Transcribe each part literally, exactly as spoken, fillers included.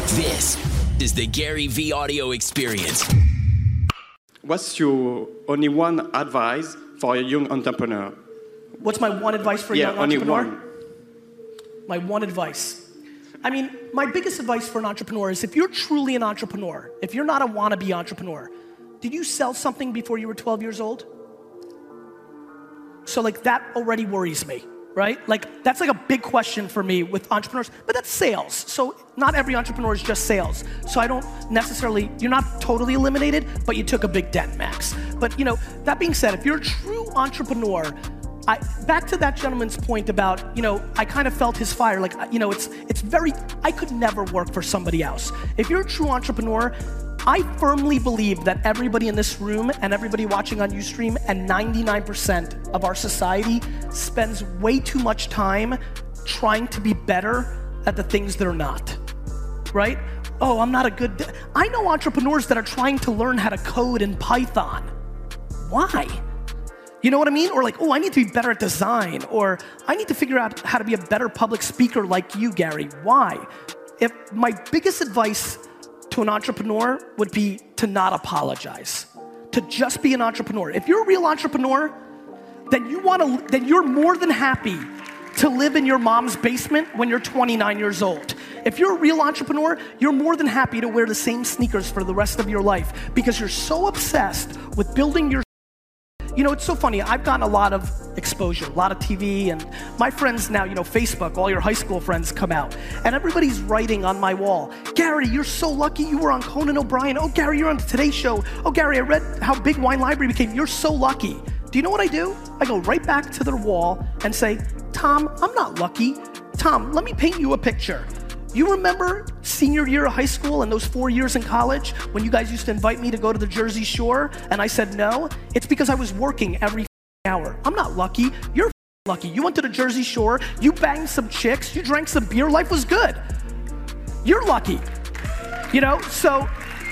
This is the Gary V Audio Experience. What's your only one advice for a young entrepreneur? What's my one advice for a yeah, young only entrepreneur? one. My one advice. I mean, my biggest advice for an entrepreneur is if you're truly an entrepreneur, if you're not a wannabe entrepreneur, did you sell something before you were twelve years old? So like that already worries me, right? Like that's like a big question for me with entrepreneurs, but that's sales. So not every entrepreneur is just sales. So I don't necessarily, you're not totally eliminated, but you took a big dent, Max. But you know, that being said, if you're a true entrepreneur, I, back to that gentleman's point about, you know, I kind of felt his fire. Like, you know, it's it's very, I could never work for somebody else. If you're a true entrepreneur, I firmly believe that everybody in this room and everybody watching on Ustream and ninety-nine percent of our society spends way too much time trying to be better at the things they're not, right? Oh, I'm not a good, I know entrepreneurs that are trying to learn how to code in Python. Why? You know what I mean? Or like, oh, I need to be better at design, or I need to figure out how to be a better public speaker like you, Gary. Why? If my biggest advice to an entrepreneur would be to not apologize, to just be an entrepreneur. If you're a real entrepreneur, then you want to, then you're more than happy to live in your mom's basement when you're twenty-nine years old. If you're a real entrepreneur, you're more than happy to wear the same sneakers for the rest of your life because you're so obsessed with building your. You know, it's so funny. I've gotten a lot of exposure, a lot of T V, and my friends now, you know, Facebook, all your high school friends come out, and everybody's writing on my wall, Gary, you're so lucky you were on Conan O'Brien. Oh, Gary, you're on the Today Show. Oh, Gary, I read how big Wine Library became. You're so lucky. Do you know what I do? I go right back to their wall and say, Tom, I'm not lucky. Tom, let me paint you a picture. You remember senior year of high school and those four years in college when you guys used to invite me to go to the Jersey Shore and I said no? It's because I was working every hour. I'm not lucky. You're lucky. You went to the Jersey Shore, you banged some chicks, you drank some beer, life was good. You're lucky. You know, so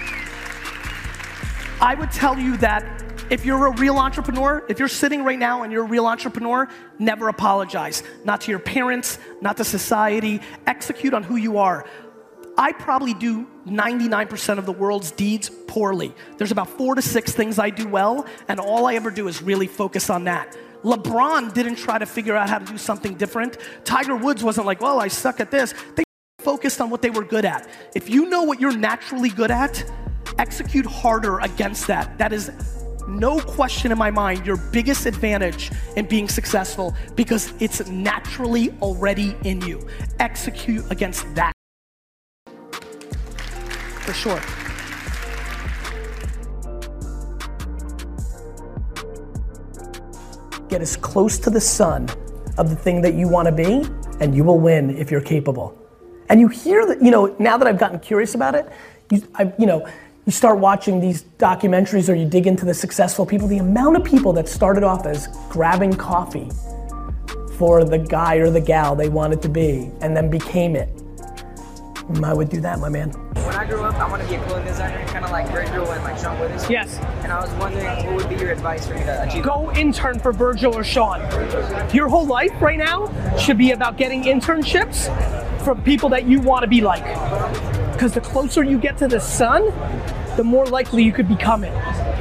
I would tell you that if you're a real entrepreneur, if you're sitting right now and you're a real entrepreneur, never apologize. Not to your parents, not to society. Execute on who you are. I probably do ninety-nine percent of the world's deeds poorly. There's about four to six things I do well, and all I ever do is really focus on that. LeBron didn't try to figure out how to do something different. Tiger Woods wasn't like, well, I suck at this. They focused on what they were good at. If you know what you're naturally good at, execute harder against that. That is no question in my mind, your biggest advantage in being successful because it's naturally already in you. Execute against that. For sure. Get as close to the sun of the thing that you want to be, and you will win if you're capable. And you hear that, you know, now that I've gotten curious about it, you, I, you know, you start watching these documentaries or you dig into the successful people, the amount of people that started off as grabbing coffee for the guy or the gal they wanted to be and then became it. I would do that, my man. When I grew up, I want to be a clothing designer, kind of like Virgil and like Sean Withers. Yes. And I was wondering, what would be your advice for me to achieve? Go intern for Virgil or Sean. Your whole life right now should be about getting internships from people that you want to be like. Because the closer you get to the sun, the more likely you could become it.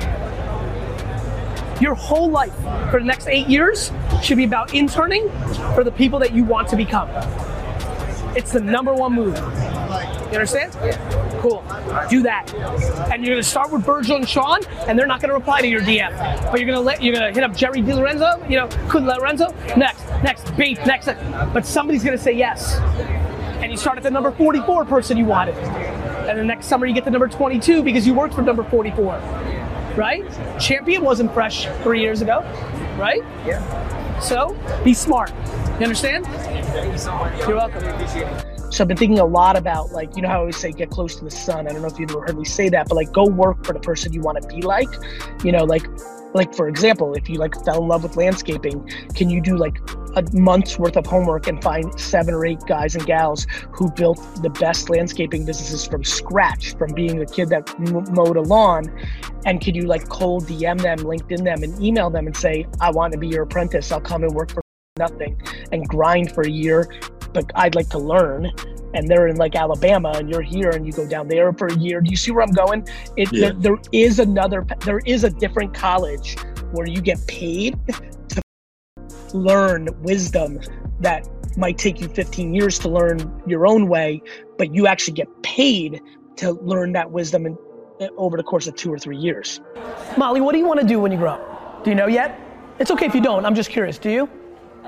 Your whole life for the next eight years should be about interning for the people that you want to become. It's the number one move. You understand? Yeah. Cool. Do that. And you're gonna start with Virgil and Sean, and they're not gonna reply to your D M. But you're gonna let you're gonna hit up Jerry DiLorenzo, you know, Kun Lorenzo, next, next, beat, next. But somebody's gonna say yes. And you start at the number forty-four person you wanted. And the next summer you get to number twenty-two because you worked for number forty-four. Right? Champion wasn't fresh three years ago. Right? Yeah. So, be smart. You understand? Thank you so much. You're welcome. I really appreciate it. So I've been thinking a lot about, like, you know how I always say get close to the sun. I don't know if you've ever heard me say that, but like go work for the person you want to be like. You know, like, like for example, if you like fell in love with landscaping, can you do like a month's worth of homework and find seven or eight guys and gals who built the best landscaping businesses from scratch, from being a kid that m- mowed a lawn? And could you like cold D M them, LinkedIn them, and email them and say, I want to be your apprentice. I'll come and work for nothing and grind for a year, but I'd like to learn. and they're in like Alabama and you're here and you go down there for a year. Do you see where I'm going? It, Yeah. there, there is another, there is a different college where you get paid to learn wisdom that might take you fifteen years to learn your own way, but you actually get paid to learn that wisdom in, over the course of two or three years. Molly, what do you want to do when you grow up? Do you know yet? It's okay if you don't, I'm just curious, do you?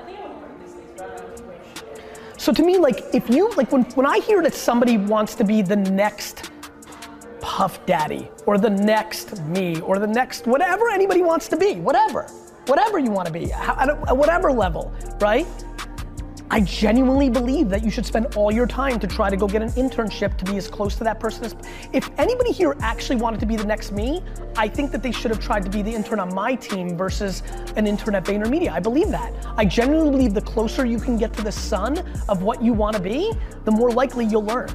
So to me, like, if you, like, when, when I hear that somebody wants to be the next Puff Daddy, or the next me, or the next, whatever anybody wants to be, whatever, whatever you want to be, at, at whatever level, right? I genuinely believe that you should spend all your time to try to go get an internship to be as close to that person as, if anybody here actually wanted to be the next me, I think that they should have tried to be the intern on my team versus an intern at VaynerMedia. I believe that. I genuinely believe the closer you can get to the sun of what you want to be, the more likely you'll learn.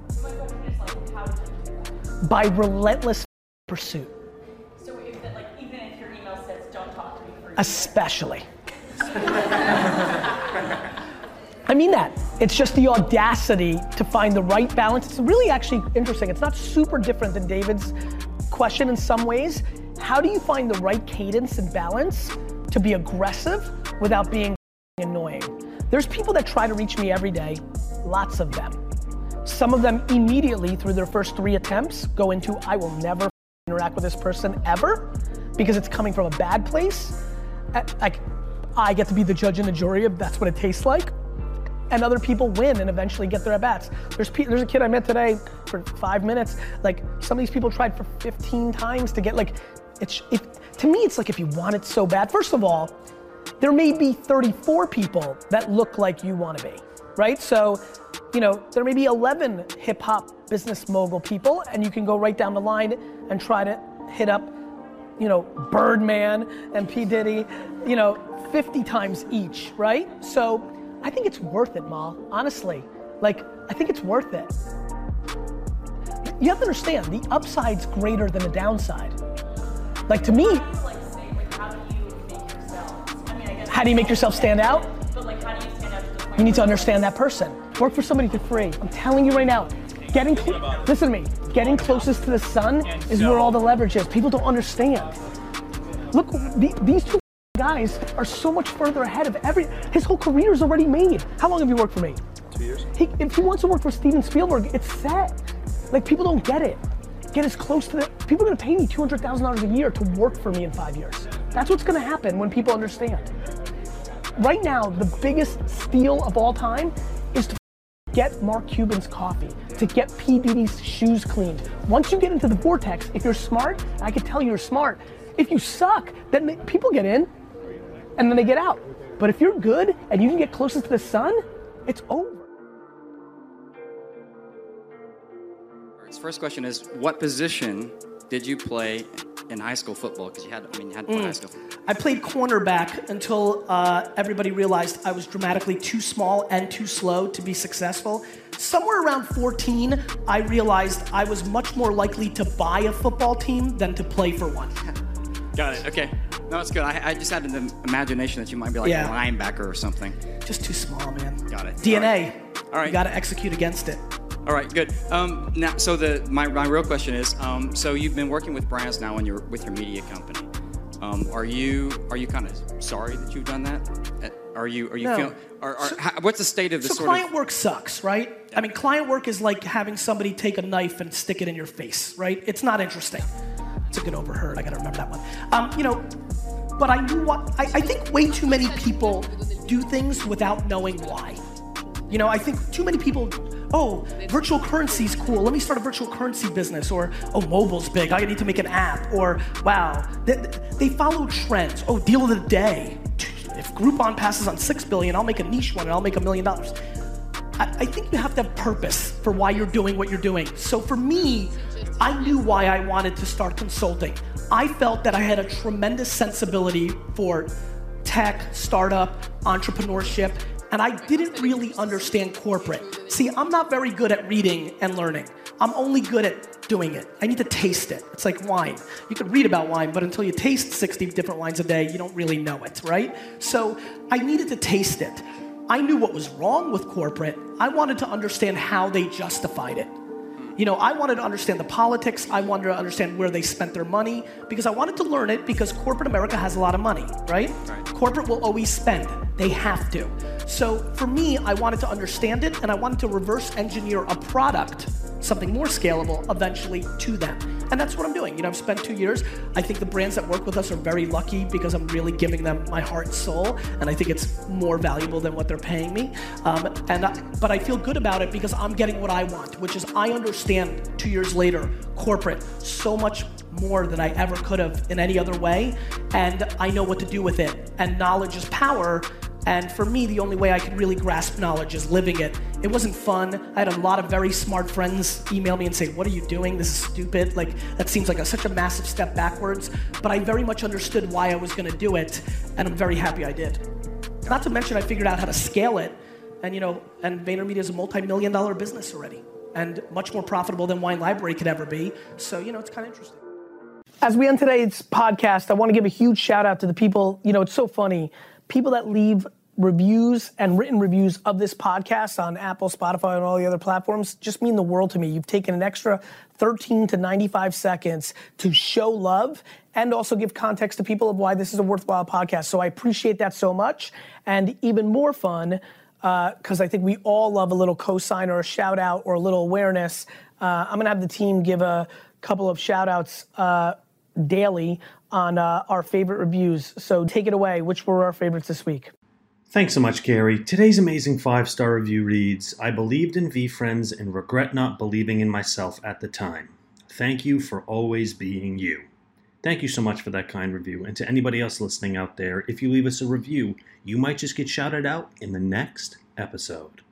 By relentless pursuit. So if it, like, even if your email says don't talk to me for Especially. I mean that. It's just the audacity to find the right balance. It's really actually interesting. It's not super different than David's question in some ways. How do you find the right cadence and balance to be aggressive without being annoying? There's people that try to reach me every day, lots of them. Some of them immediately through their first three attempts go into, I will never interact with this person ever because it's coming from a bad place. Like, I get to be the judge and the jury of that's what it tastes like. And other people win and eventually get their at-bats. There's, there's a kid I met today for five minutes. Like, some of these people tried for fifteen times to get, like, it's, it, to me it's like if you want it so bad, first of all, there may be thirty-four people that look like you want to be, right? So, you know, there may be eleven hip hop business mogul people and you can go right down the line and try to hit up, you know, Birdman and P. Diddy, you know, fifty times each, right? So, I think it's worth it, Ma, honestly. Like, I think it's worth it. You have to understand, the upside's greater than the downside. Like, to me, like say, like, how do you make yourself? I mean, I guess how do you make yourself stand out? But like, how do you stand out to the point? You need to understand that person. Work for somebody for free. I'm telling you right now, getting, cl- listen to me, getting closest to the sun is where all the leverage is. People don't understand. Look, the, these two guys are so much further ahead of every, his whole career is already made. How long have you worked for me? Two years. He, if he wants to work for Steven Spielberg, it's set. Like, people don't get it. Get as close to the, people are gonna pay me two hundred thousand dollars a year to work for me in five years. That's what's gonna happen when people understand. Right now, the biggest steal of all time is to get Mark Cuban's coffee, to get P. Diddy's shoes cleaned. Once you get into the vortex, if you're smart, I can tell you're smart. If you suck, then they, people get in, and then they get out. But if you're good and you can get closest to the sun, it's over. His first question is, what position did you play in high school football? Because you had, I mean, you had to play Mm. high school football. I played cornerback until uh, everybody realized I was dramatically too small and too slow to be successful. Somewhere around fourteen, I realized I was much more likely to buy a football team than to play for one. Got it, okay. No, it's good. I, I just had an imagination that you might be like Yeah. a linebacker or something. Just too small, man. Got it. D N A. All right. All right. You gotta execute against it. All right, good. Um, now, so the my, my real question is, um, so you've been working with brands now in your with your media company. Um, are you are you kind of sorry that you've done that? Uh, Are you are you No. feel? Are, are, So- how, what's the state of the So sort client of? work sucks, right? I mean, client work is like having somebody take a knife and stick it in your face, right? It's not interesting. It's a good overheard, I gotta remember that one. Um, you know, but I knew what, I, I think way too many people do things without knowing why. You know, I think too many people, oh, virtual currency's cool, let me start a virtual currency business, or, oh, mobile's big, I need to make an app, or, wow, they, they follow trends, oh, deal of the day. If Groupon passes on six billion, I'll make a niche one and I'll make a million dollars. I, I think you have to have purpose for why you're doing what you're doing. So for me, I knew why I wanted to start consulting. I felt that I had a tremendous sensibility for tech, startup, entrepreneurship, and I didn't really understand corporate. See, I'm not very good at reading and learning. I'm only good at doing it. I need to taste it. It's like wine. You can read about wine, but until you taste sixty different wines a day, you don't really know it, right? So I needed to taste it. I knew what was wrong with corporate. I wanted to understand how they justified it. You know, I wanted to understand the politics. I wanted to understand where they spent their money because I wanted to learn it because corporate America has a lot of money, right? right? Corporate will always spend. They have to. So for me, I wanted to understand it and I wanted to reverse engineer a product, something more scalable eventually to them. And that's what I'm doing. You know, I've spent two years. I think the brands that work with us are very lucky because I'm really giving them my heart and soul. And I think it's more valuable than what they're paying me. Um, and I, but I feel good about it because I'm getting what I want, which is I understand two years later, corporate, so much more than I ever could have in any other way. And I know what to do with it. And knowledge is power. And for me, the only way I can really grasp knowledge is living it. It wasn't fun. I had a lot of very smart friends email me and say, what are you doing? This is stupid. Like, that seems like a, such a massive step backwards. But I very much understood why I was gonna do it, and I'm very happy I did. Not to mention, I figured out how to scale it. And you know, and VaynerMedia is a multi-million dollar business already, and much more profitable than Wine Library could ever be. So, you know, it's kind of interesting. As we end today's podcast, I want to give a huge shout out to the people, you know, it's so funny. People that leave reviews and written reviews of this podcast on Apple, Spotify, and all the other platforms just mean the world to me. You've taken an extra thirteen to ninety-five seconds to show love and also give context to people of why this is a worthwhile podcast. So I appreciate that so much. And even more fun, because uh, I think we all love a little cosign or a shout out or a little awareness. Uh, I'm gonna have the team give a couple of shout outs uh, daily on uh, our favorite reviews. So take it away. Which were our favorites this week? Thanks so much, Gary. Today's amazing five-star review reads, I believed in VeeFriends and regret not believing in myself at the time. Thank you for always being you. Thank you so much for that kind review. And to anybody else listening out there, if you leave us a review, you might just get shouted out in the next episode.